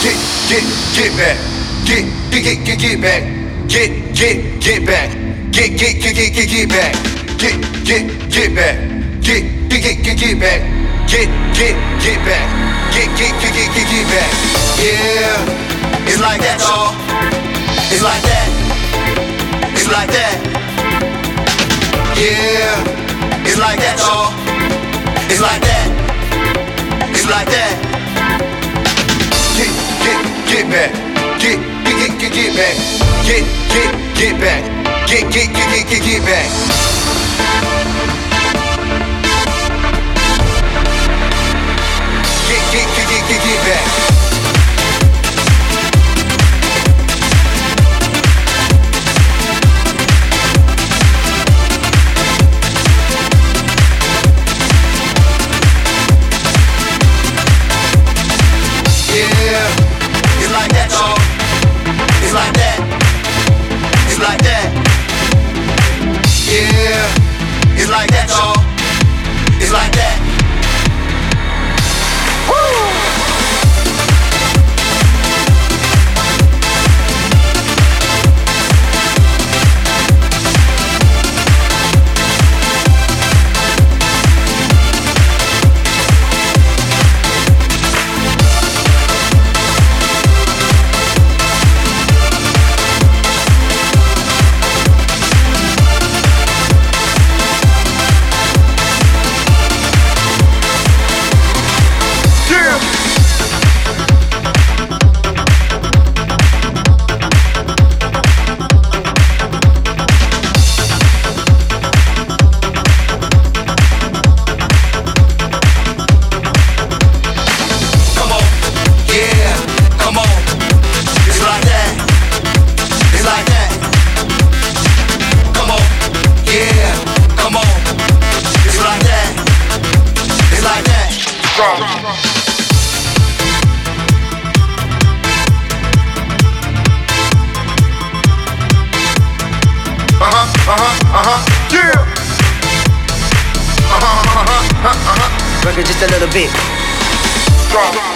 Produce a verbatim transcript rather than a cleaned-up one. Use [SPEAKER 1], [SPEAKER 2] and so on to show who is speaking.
[SPEAKER 1] Get, get, get back. Get, get, get, get, get back. Get, get, get back. Get, get, get, get, get, get back. Get, get, get back. Get, get, get, get, get back. Get, get, get back. Get, get, get, get, get, get back. Yeah, it's like that, y'all. It's like that. It's like that. Yeah, it's like that, y'all. It's like that. It's like that. Get, get, get back. Get, get, get, get, get back. Get, get, get back. Get, get, get, get, get, get back. Get, get, get, get, get, get back.
[SPEAKER 2] Just a little bit.